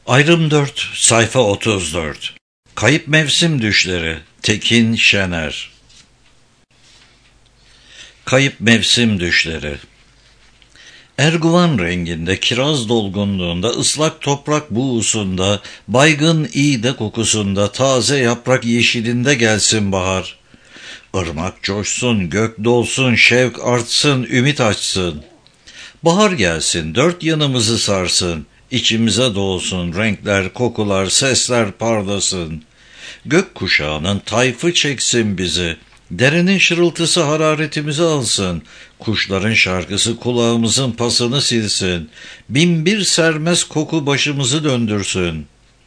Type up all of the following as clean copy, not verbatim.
Ayrım 4, sayfa 34. Kayıp mevsim düşleri, Tekin Şener. Kayıp mevsim düşleri. Erguvan renginde, kiraz dolgunluğunda, ıslak toprak buğusunda, baygın iğde kokusunda, taze yaprak yeşilinde gelsin bahar. Irmak coşsun, gök dolsun, şevk artsın, ümit açsın. Bahar gelsin, dört yanımızı sarsın, içimize doğsun, renkler, kokular, sesler parlasın. Gök kuşağının tayfı çeksin bizi, derenin şırıltısı hararetimizi alsın, kuşların şarkısı kulağımızın pasını silsin, binbir sermez koku başımızı döndürsün.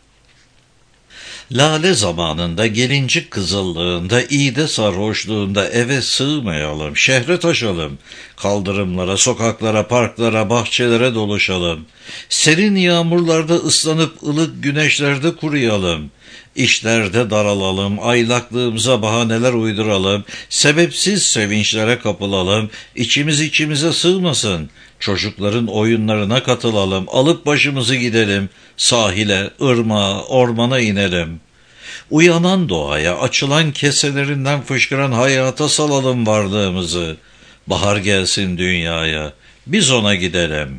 Lale zamanında, gelincik kızıllığında, iğde sarhoşluğunda eve sığmayalım, şehre taşalım. Kaldırımlara, sokaklara, parklara, bahçelere doluşalım. Serin yağmurlarda ıslanıp ılık güneşlerde kuruyalım. İşlerde daralalım, aylaklığımıza bahaneler uyduralım, sebepsiz sevinçlere kapılalım, içimiz içimize sığmasın. Çocukların oyunlarına katılalım, alıp başımızı gidelim, sahile, ırmağa, ormana inelim. Uyanan doğaya, açılan keselerinden fışkıran hayata salalım varlığımızı. Bahar gelsin dünyaya, biz ona gidelim.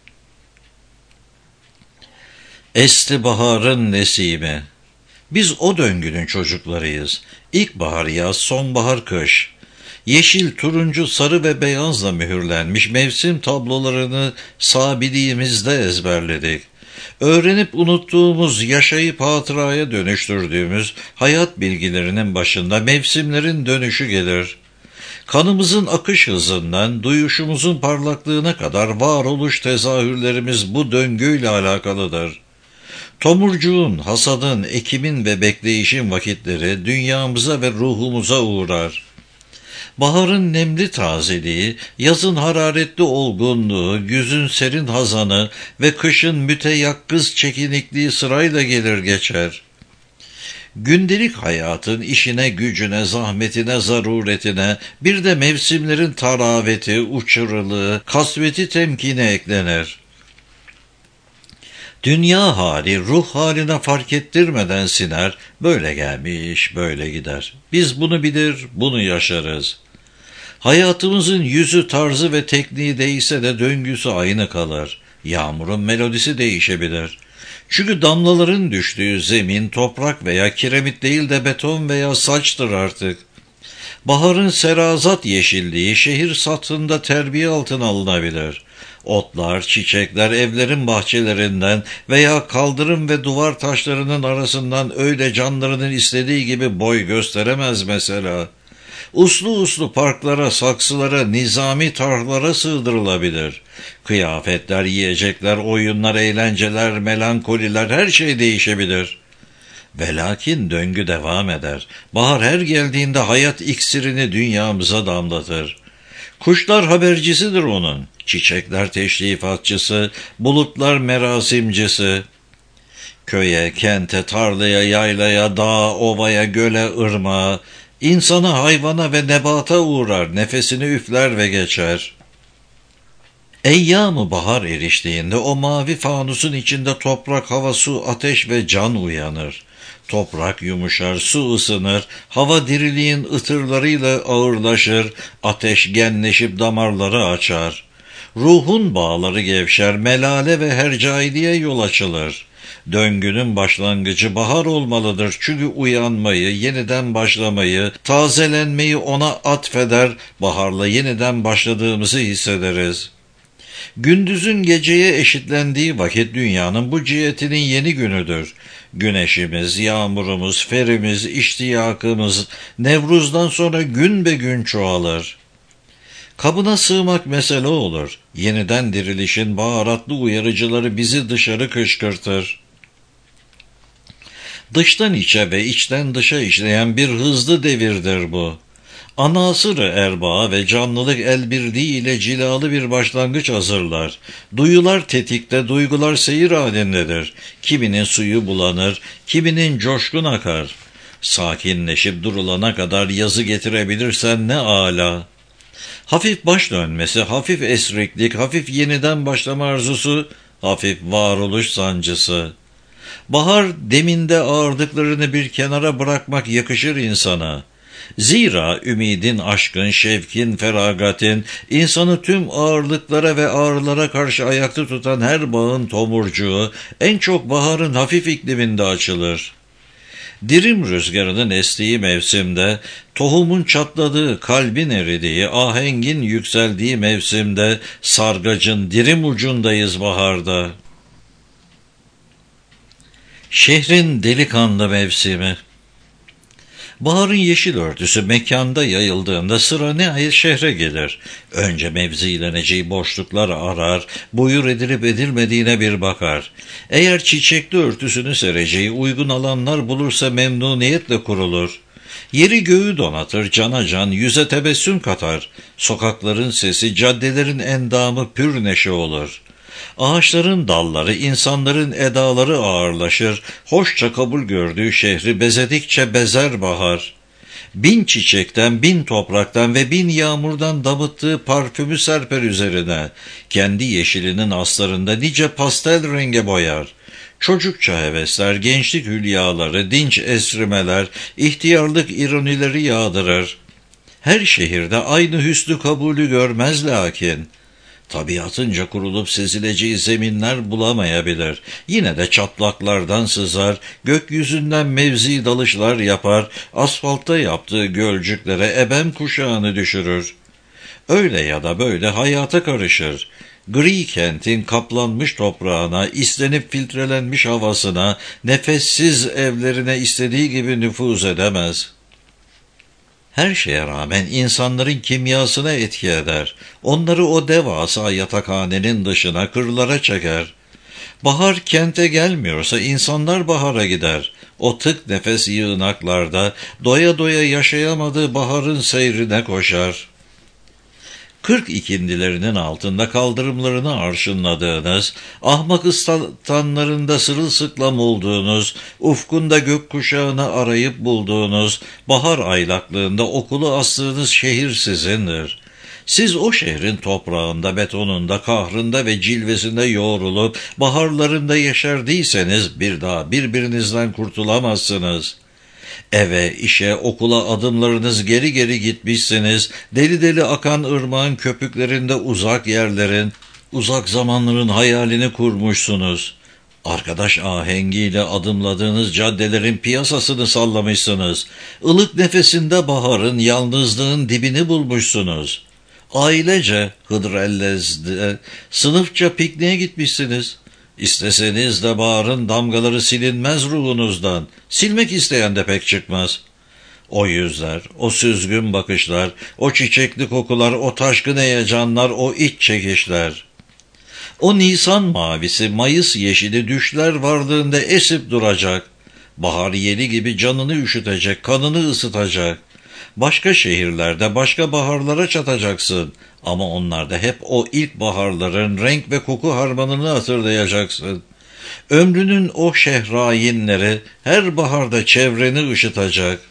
Esti baharın nesimi. Biz o döngünün çocuklarıyız. İlkbahar yaz, sonbahar kış. Yeşil, turuncu, sarı ve beyazla mühürlenmiş mevsim tablolarını sabiliğimizde ezberledik. Öğrenip unuttuğumuz, yaşayıp hatıraya dönüştürdüğümüz hayat bilgilerinin başında mevsimlerin dönüşü gelir. Kanımızın akış hızından, duyuşumuzun parlaklığına kadar varoluş tezahürlerimiz bu döngüyle alakalıdır. Tomurcuğun, hasadın, ekimin ve bekleyişin vakitleri dünyamıza ve ruhumuza uğrar. Baharın nemli tazeliği, yazın hararetli olgunluğu, güzün serin hazanı ve kışın müteyakkız çekinikliği sırayla gelir geçer. Gündelik hayatın işine, gücüne, zahmetine, zaruretine, bir de mevsimlerin taraveti, uçuruluğu, kasveti temkine eklenir. Dünya hali, ruh haline fark ettirmeden siner, böyle gelmiş, böyle gider. Biz bunu bilir, bunu yaşarız. Hayatımızın yüzü, tarzı ve tekniği değişse de döngüsü aynı kalır. Yağmurun melodisi değişebilir. Çünkü damlaların düştüğü zemin, toprak veya kiremit değil de beton veya saçtır artık. Baharın serazat yeşilliği şehir sathında terbiye altına alınabilir. Otlar, çiçekler evlerin bahçelerinden veya kaldırım ve duvar taşlarının arasından öyle canlarının istediği gibi boy gösteremez mesela. Uslu uslu parklara, saksılara, nizami tarhlara sığdırılabilir. Kıyafetler, yiyecekler, oyunlar, eğlenceler, melankoliler, her şey değişebilir. Ve lakin döngü devam eder. Bahar her geldiğinde hayat iksirini dünyamıza damlatır. Kuşlar habercisidir onun. Çiçekler teşrifatçısı, bulutlar merasimcisi. Köye, kente, tarlaya, yaylaya, dağa, ovaya, göle, ırmağa, insana, hayvana ve nebata uğrar, nefesini üfler ve geçer. Eyyam-ı bahar eriştiğinde o mavi fanusun içinde toprak, hava, su, ateş ve can uyanır. Toprak yumuşar, su ısınır, hava diriliğin ıtırlarıyla ağırlaşır, ateş genleşip damarları açar. Ruhun bağları gevşer, melale ve hercailiğe yol açılır. Döngünün başlangıcı bahar olmalıdır çünkü uyanmayı, yeniden başlamayı, tazelenmeyi ona atfeder, baharla yeniden başladığımızı hissederiz. Gündüzün geceye eşitlendiği vakit dünyanın bu cihetinin yeni günüdür. Güneşimiz, yağmurumuz, ferimiz, iştiyakımız Nevruz'dan sonra gün be gün çoğalır. Kabına sığmak mesele olur. Yeniden dirilişin baharatlı uyarıcıları bizi dışarı kışkırtır. Dıştan içe ve içten dışa işleyen bir hızlı devirdir bu. Anasır-ı erbaa ve canlılık el birliği ile cilalı bir başlangıç hazırlar. Duyular tetikte, duygular seyir halindedir. Kiminin suyu bulanır, kiminin coşkun akar. Sakinleşip durulana kadar yazı getirebilirsen ne âlâ. Hafif baş dönmesi, hafif esriklik, hafif yeniden başlama arzusu, hafif varoluş sancısı. Bahar deminde ağırdıklarını bir kenara bırakmak yakışır insana. Zira ümidin, aşkın, şevkin, feragatin, insanı tüm ağırlıklara ve ağrılara karşı ayakta tutan her bağın tomurcuğu, en çok baharın hafif ikliminde açılır. Dirim rüzgarının estiği mevsimde, tohumun çatladığı, kalbin eridiği, ahengin yükseldiği mevsimde, sargacın dirim ucundayız baharda. Şehrin delikanlı mevsimi. Baharın yeşil örtüsü mekanda yayıldığında sıra nihayet şehre gelir. Önce mevzileneceği boşluklar arar, buyur edilip edilmediğine bir bakar. Eğer çiçekli örtüsünü sereceği uygun alanlar bulursa memnuniyetle kurulur. Yeri göğü donatır, cana can, yüze tebessüm katar. Sokakların sesi, caddelerin endamı pür neşe olur. Ağaçların dalları, insanların edaları ağırlaşır, hoşça kabul gördüğü şehri bezedikçe bezer bahar. Bin çiçekten, bin topraktan ve bin yağmurdan damıttığı parfümü serper üzerine, kendi yeşilinin aslarında nice pastel renge boyar. Çocukça hevesler, gençlik hülyaları, dinç esrimeler, ihtiyarlık ironileri yağdırır. Her şehirde aynı hüsnü kabulü görmez lakin. Tabiatınca kurulup sezileceği zeminler bulamayabilir. Yine de çatlaklardan sızar, gökyüzünden mevzi dalışlar yapar, asfaltta yaptığı gölcüklere ebem kuşağını düşürür. Öyle ya da böyle hayata karışır. Gri kentin kaplanmış toprağına, islenip filtrelenmiş havasına, nefessiz evlerine istediği gibi nüfuz edemez. Her şeye rağmen insanların kimyasına etki eder. Onları o devasa yatakhanenin dışına, kırlara çeker. Bahar kente gelmiyorsa insanlar bahara gider. O tık nefes yığınaklarda doya doya yaşayamadığı baharın seyrine koşar. 40 ikindilerinin altında kaldırımlarını arşınladığınız, ahmak ıslatanlarında sırılsıklam olduğunuz, ufkunda gökkuşağını arayıp bulduğunuz, bahar aylaklığında okulu astığınız şehir sizindir. Siz o şehrin toprağında, betonunda, kahrında ve cilvesinde yoğrulup, baharlarında yeşerdiyseniz bir daha birbirinizden kurtulamazsınız. Eve, işe, okula adımlarınız geri geri gitmişsiniz, deli deli akan ırmağın köpüklerinde uzak yerlerin, uzak zamanların hayalini kurmuşsunuz. Arkadaş ahengiyle adımladığınız caddelerin piyasasını sallamışsınız. Ilık nefesinde baharın, yalnızlığın dibini bulmuşsunuz. Ailece Hıdrellez'de sınıfça pikniğe gitmişsiniz. İsteseniz de baharın damgaları silinmez ruhunuzdan. Silmek isteyen de pek çıkmaz. O yüzler, o süzgün bakışlar, o çiçekli kokular, o taşkın heyecanlar, o iç çekişler. O Nisan mavisi, Mayıs yeşili düşler varlığında esip duracak. Bahar yeli gibi canını üşütecek, kanını ısıtacak. Başka şehirlerde başka baharlara çatacaksın. Ama onlarda hep o ilk baharların renk ve koku harmanını hatırlayacaksın. Ömrünün o şehrayinleri her baharda çevreni ışıtacak.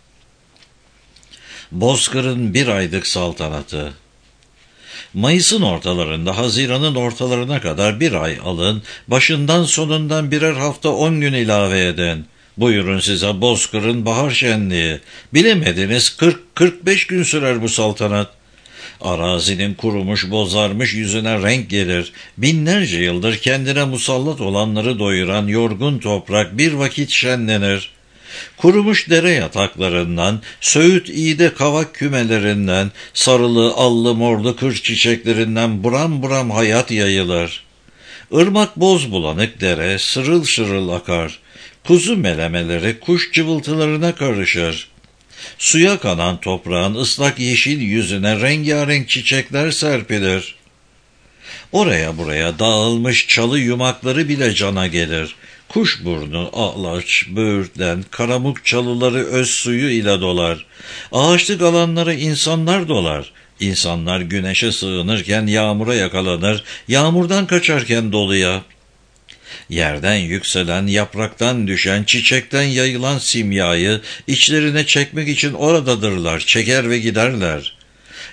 Bozkır'ın bir aylık saltanatı. Mayıs'ın ortalarında Haziran'ın ortalarına kadar bir ay alın, başından sonundan birer hafta 10 gün ilave edin. Buyurun size Bozkır'ın bahar şenliği. Bilemediniz 40-45 gün sürer bu saltanat. Arazinin kurumuş, bozarmış yüzüne renk gelir. Binlerce yıldır kendine musallat olanları doyuran yorgun toprak bir vakit şenlenir. Kurumuş dere yataklarından, söğüt iğde kavak kümelerinden, sarılı, allı, morlu kır çiçeklerinden buram buram hayat yayılır. Irmak boz bulanık dere sırıl şırıl akar. Kuzu melemeleri kuş cıvıltılarına karışır. Suya kanan toprağın ıslak yeşil yüzüne rengarenk çiçekler serpilir. Oraya buraya dağılmış çalı yumakları bile cana gelir. Kuşburnu, ağlaç, böğürtlen, karamuk çalıları öz suyu ile dolar. Ağaçlık alanlara insanlar dolar. İnsanlar güneşe sığınırken yağmura yakalanır, yağmurdan kaçarken doluya. Yerden yükselen, yapraktan düşen, çiçekten yayılan simyayı içlerine çekmek için oradadırlar, çeker ve giderler.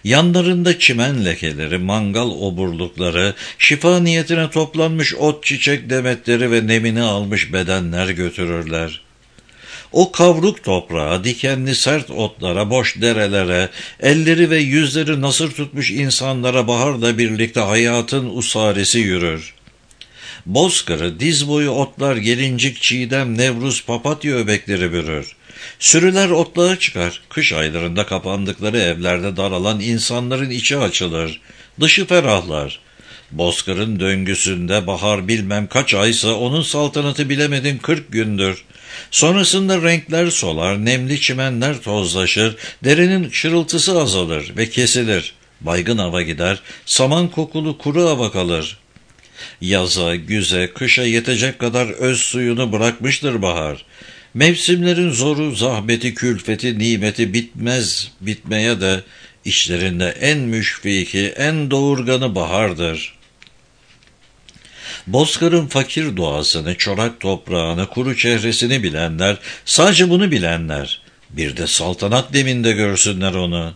Yanlarında çimen lekeleri, mangal oburlukları, şifa niyetine toplanmış ot çiçek demetleri ve nemini almış bedenler götürürler. O kavruk toprağa, dikenli sert otlara, boş derelere, elleri ve yüzleri nasır tutmuş insanlara baharla birlikte hayatın usaresi yürür. Bozkırı, diz boyu otlar, gelincik, çiğdem, nevruz, papatya öbekleri bürür. Sürüler otluğa çıkar. Kış aylarında kapandıkları evlerde daralan insanların içi açılır. Dışı ferahlar. Bozkır'ın döngüsünde bahar bilmem kaç aysa onun saltanatı bilemedin 40 gündür. Sonrasında renkler solar, nemli çimenler tozlaşır, derenin şırıltısı azalır ve kesilir. Baygın hava gider, saman kokulu kuru hava kalır. Yaza, güze, kışa yetecek kadar öz suyunu bırakmıştır bahar. Mevsimlerin zoru, zahmeti, külfeti, nimeti bitmez bitmeye de içlerinde en müşfiki, en doğurganı bahardır. Bozkır'ın fakir doğasını, çorak toprağını, kuru çehresini bilenler, sadece bunu bilenler, bir de saltanat deminde görsünler onu.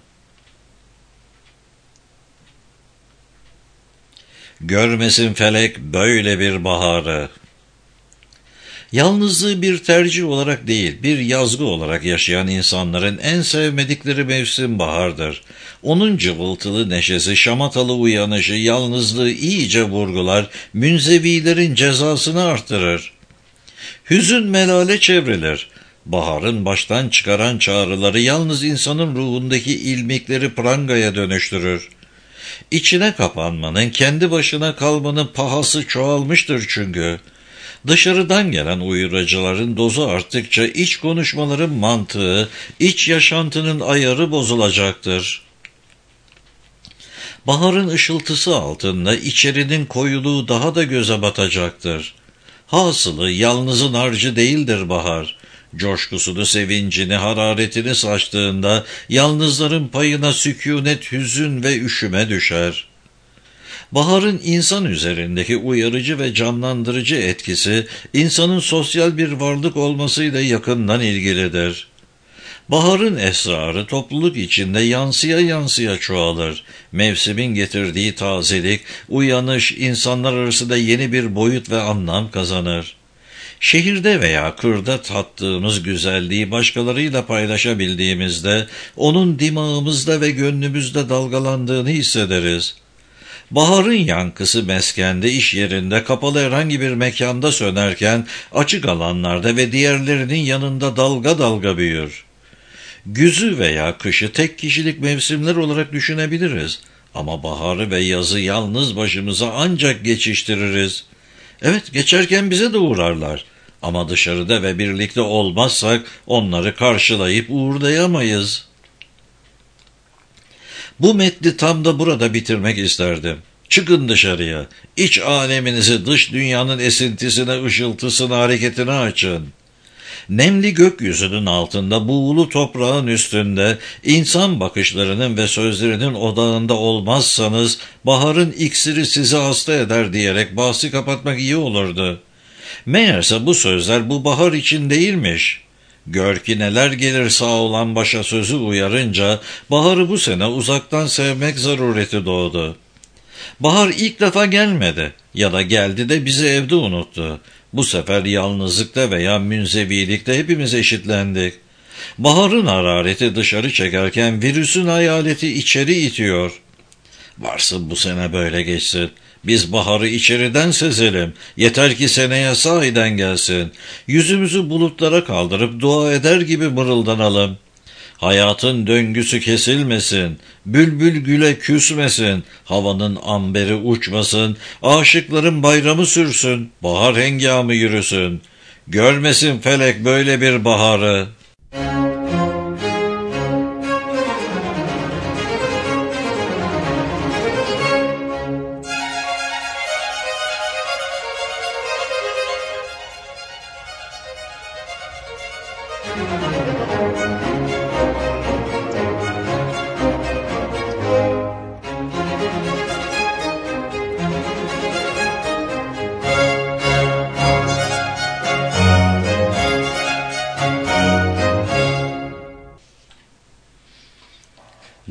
Görmesin felek böyle bir baharı. Yalnızlığı bir tercih olarak değil, bir yazgı olarak yaşayan insanların en sevmedikleri mevsim bahardır. Onun cıvıltılı neşesi, şamatalı uyanışı, yalnızlığı iyice vurgular, münzevilerin cezasını artırır. Hüzün melale çevrilir. Baharın baştan çıkaran çağrıları yalnız insanın ruhundaki ilmikleri prangaya dönüştürür. İçine kapanmanın, kendi başına kalmanın pahası çoğalmıştır çünkü. Dışarıdan gelen uyarıcıların dozu arttıkça iç konuşmaların mantığı, iç yaşantının ayarı bozulacaktır. Baharın ışıltısı altında içerinin koyuluğu daha da göze batacaktır. Hasılı yalnızın harcı değildir bahar. Coşkusunu, sevincini, hararetini saçtığında yalnızların payına sükûnet, hüzün ve üşüme düşer. Baharın insan üzerindeki uyarıcı ve canlandırıcı etkisi, insanın sosyal bir varlık olmasıyla yakından ilgilidir. Baharın esrarı topluluk içinde yansıya yansıya çoğalır. Mevsimin getirdiği tazelik, uyanış, insanlar arasında yeni bir boyut ve anlam kazanır. Şehirde veya kırda tattığımız güzelliği başkalarıyla paylaşabildiğimizde, onun dimağımızda ve gönlümüzde dalgalandığını hissederiz. Baharın yankısı meskende, iş yerinde, kapalı herhangi bir mekanda sönerken, açık alanlarda ve diğerlerinin yanında dalga dalga büyür. Güzü veya kışı tek kişilik mevsimler olarak düşünebiliriz. Ama baharı ve yazı yalnız başımıza ancak geçiştiririz. Evet, geçerken bize de uğrarlar. Ama dışarıda ve birlikte olmazsak onları karşılayıp uğurlayamayız. Bu metni tam da burada bitirmek isterdim. Çıkın dışarıya, iç aleminizi dış dünyanın esintisine, ışıltısına, hareketine açın. Nemli gökyüzünün altında, buğulu toprağın üstünde, insan bakışlarının ve sözlerinin odağında olmazsanız, baharın iksiri sizi hasta eder diyerek bahsi kapatmak iyi olurdu. Meğerse bu sözler bu bahar için değilmiş. Gör ki neler gelir sağ olan başa sözü uyarınca, baharı bu sene uzaktan sevmek zarureti doğdu. Bahar ilk defa gelmedi ya da geldi de bizi evde unuttu. Bu sefer yalnızlıkta veya münzevilikte hepimiz eşitlendik. Baharın harareti dışarı çekerken virüsün hayaleti içeri itiyor. Varsın bu sene böyle geçsin. Biz baharı içeriden sezelim. Yeter ki seneye sahiden gelsin. Yüzümüzü bulutlara kaldırıp dua eder gibi mırıldanalım. Hayatın döngüsü kesilmesin, bülbül güle küsmesin, havanın amberi uçmasın, aşıkların bayramı sürsün, bahar hengamı yürüsün. Görmesin felek böyle bir baharı.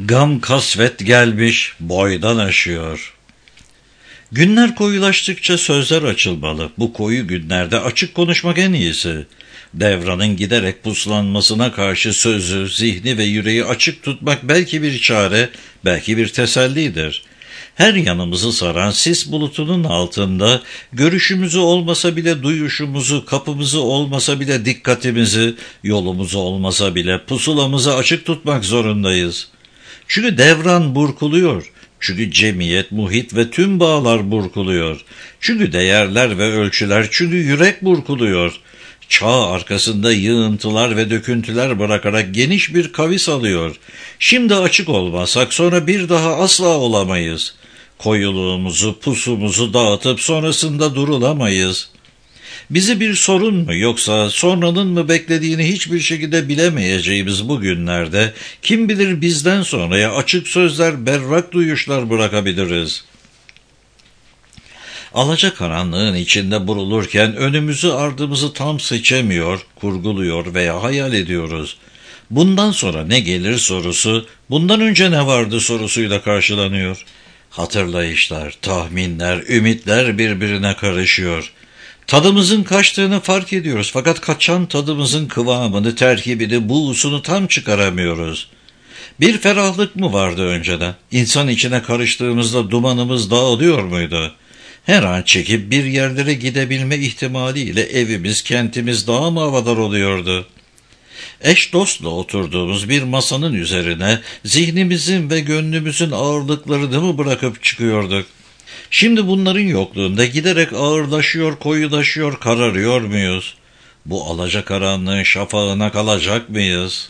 Gam kasvet gelmiş, boydan aşıyor. Günler koyulaştıkça sözler açılmalı. Bu koyu günlerde açık konuşmak en iyisi. Devranın giderek puslanmasına karşı sözü, zihni ve yüreği açık tutmak belki bir çare, belki bir tesellidir. Her yanımızı saran sis bulutunun altında, görüşümüzü olmasa bile duyuşumuzu, kapımızı olmasa bile dikkatimizi, yolumuzu olmasa bile pusulamızı açık tutmak zorundayız. Çünkü devran burkuluyor. Çünkü cemiyet, muhit ve tüm bağlar burkuluyor. Çünkü değerler ve ölçüler, çünkü yürek burkuluyor. Çağ arkasında yığıntılar ve döküntüler bırakarak geniş bir kavis alıyor. Şimdi açık olmazsak sonra bir daha asla olamayız. Koyuluğumuzu, pusumuzu dağıtıp sonrasında durulamayız. Bizi bir sorun mu yoksa sonranın mı beklediğini hiçbir şekilde bilemeyeceğimiz bu günlerde kim bilir bizden sonraya açık sözler, berrak duyuşlar bırakabiliriz. Alacakaranlığın içinde burulurken önümüzü ardımızı tam seçemiyor, kurguluyor veya hayal ediyoruz. Bundan sonra ne gelir sorusu, bundan önce ne vardı sorusuyla karşılanıyor. Hatırlayışlar, tahminler, ümitler birbirine karışıyor. Tadımızın kaçtığını fark ediyoruz fakat kaçan tadımızın kıvamını, terkibini, buğusunu tam çıkaramıyoruz. Bir ferahlık mı vardı önceden? İnsan içine karıştığımızda dumanımız dağılıyor muydu? Her an çekip bir yerlere gidebilme ihtimaliyle evimiz, kentimiz daha mı havadar oluyordu? Eş dostla oturduğumuz bir masanın üzerine zihnimizin ve gönlümüzün ağırlıklarını mı bırakıp çıkıyorduk? Şimdi bunların yokluğunda giderek ağırlaşıyor, koyulaşıyor, kararıyor muyuz? Bu alacakaranlığın şafağına kalacak mıyız?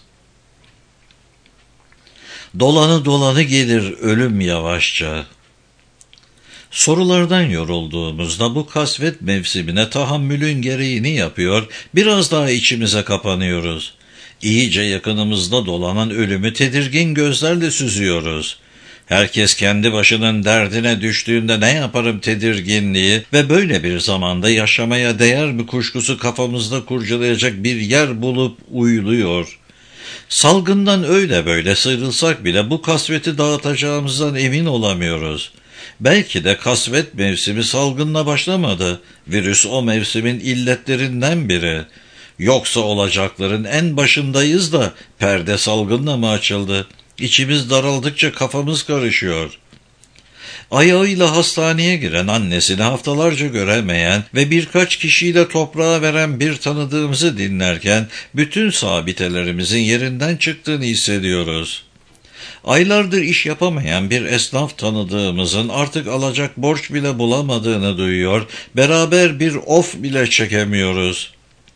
Dolanı dolanı gelir ölüm yavaşça. Sorulardan yorulduğumuzda bu kasvet mevsimine tahammülün gereğini yapıyor, biraz daha içimize kapanıyoruz. İyice yakınımızda dolanan ölümü tedirgin gözlerle süzüyoruz. Herkes kendi başının derdine düştüğünde ne yaparım tedirginliği ve böyle bir zamanda yaşamaya değer mi kuşkusu kafamızda kurcalayacak bir yer bulup uyuluyor. Salgından öyle böyle sıyrılsak bile bu kasveti dağıtacağımızdan emin olamıyoruz. Belki de kasvet mevsimi salgınla başlamadı. Virüs o mevsimin illetlerinden biri. Yoksa olacakların en başındayız da perde salgınla mı açıldı? İçimiz daraldıkça kafamız karışıyor. Ayağıyla hastaneye giren, annesini haftalarca göremeyen ve birkaç kişiyle toprağa veren bir tanıdığımızı dinlerken bütün sabitelerimizin yerinden çıktığını hissediyoruz. Aylardır iş yapamayan bir esnaf tanıdığımızın artık alacak borç bile bulamadığını duyuyor, beraber bir of bile çekemiyoruz.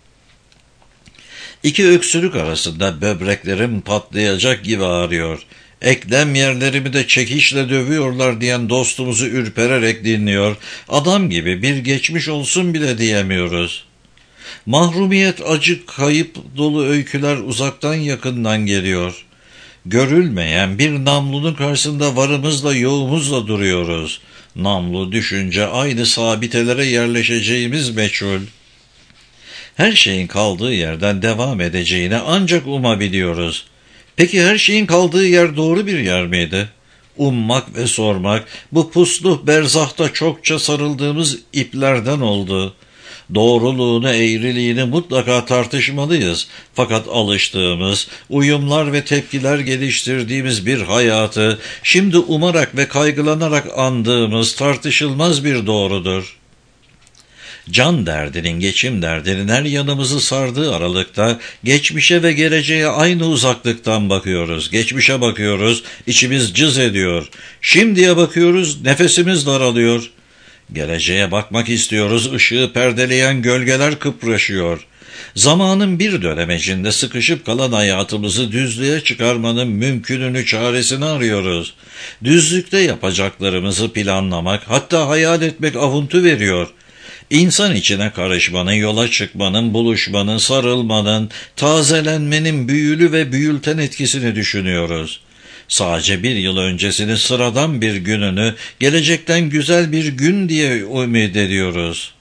İki öksürük arasında böbreklerim patlayacak gibi ağrıyor. Eklem yerlerimi de çekişle dövüyorlar diyen dostumuzu ürpererek dinliyor. Adam gibi bir geçmiş olsun bile diyemiyoruz. Mahrumiyet, acı, kayıp dolu öyküler uzaktan yakından geliyor. Görülmeyen bir namlunun karşısında varımızla yoğumuzla duruyoruz. Namlu düşünce aynı sabitelere yerleşeceğimiz meçhul. Her şeyin kaldığı yerden devam edeceğine ancak umabiliyoruz. Peki her şeyin kaldığı yer doğru bir yer miydi? Ummak ve sormak bu puslu berzahta çokça sarıldığımız iplerden oldu. Doğruluğunu, eğriliğini mutlaka tartışmalıyız. Fakat alıştığımız, uyumlar ve tepkiler geliştirdiğimiz bir hayatı şimdi umarak ve kaygılanarak andığımız tartışılmaz bir doğrudur. Can derdinin, geçim derdinin her yanımızı sardığı aralıkta geçmişe ve geleceğe aynı uzaklıktan bakıyoruz. Geçmişe bakıyoruz, içimiz cız ediyor. Şimdiye bakıyoruz, nefesimiz daralıyor. Geleceğe bakmak istiyoruz, ışığı perdeleyen gölgeler kıpraşıyor. Zamanın bir dönemecinde sıkışıp kalan hayatımızı düzlüğe çıkarmanın mümkününü, çaresini arıyoruz. Düzlükte yapacaklarımızı planlamak, hatta hayal etmek avuntu veriyor. İnsan içine karışmanın, yola çıkmanın, buluşmanın, sarılmanın, tazelenmenin büyülü ve büyülten etkisini düşünüyoruz. Sadece bir yıl öncesinin sıradan bir gününü, gelecekten güzel bir gün diye ümit ediyoruz.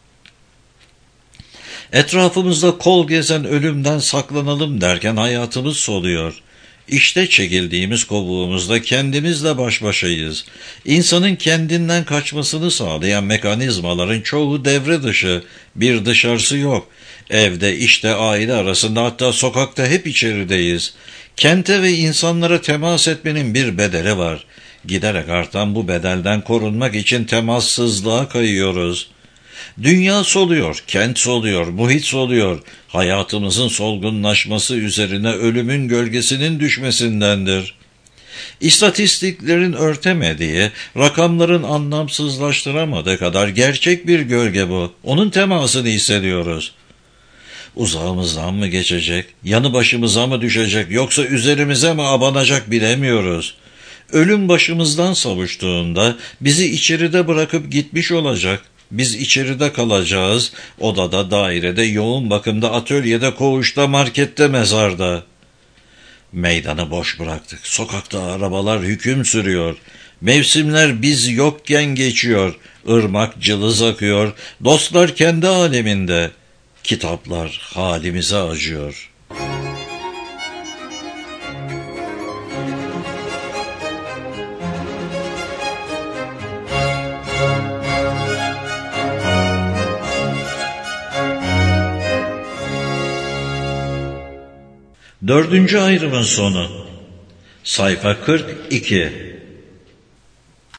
Etrafımızda kol gezen ölümden saklanalım derken hayatımız soluyor. İşte çekildiğimiz kovuğumuzda kendimizle baş başayız. İnsanın kendinden kaçmasını sağlayan mekanizmaların çoğu devre dışı, bir dışarısı yok. Evde, işte, aile arasında, hatta sokakta hep içerideyiz. Kente ve insanlara temas etmenin bir bedeli var. Giderek artan bu bedelden korunmak için temassızlığa kayıyoruz. Dünya soluyor, kent soluyor, muhit soluyor. Hayatımızın solgunlaşması üzerine ölümün gölgesinin düşmesindendir. İstatistiklerin örtemediği, rakamların anlamsızlaştıramadığı kadar gerçek bir gölge bu. Onun temasını hissediyoruz. Uzağımızdan mı geçecek, yanı başımıza mı düşecek, yoksa üzerimize mi abanacak bilemiyoruz. Ölüm başımızdan savuştuğunda bizi içeride bırakıp gitmiş olacak. Biz içeride kalacağız, odada, dairede, yoğun bakımda, atölyede, koğuşta, markette, mezarda. Meydanı boş bıraktık. Sokakta arabalar hüküm sürüyor. Mevsimler biz yokken geçiyor. Irmak cılız akıyor. Dostlar kendi aleminde. Kitaplar halimize acıyor. Dördüncü ayrımın sonu. Sayfa 42.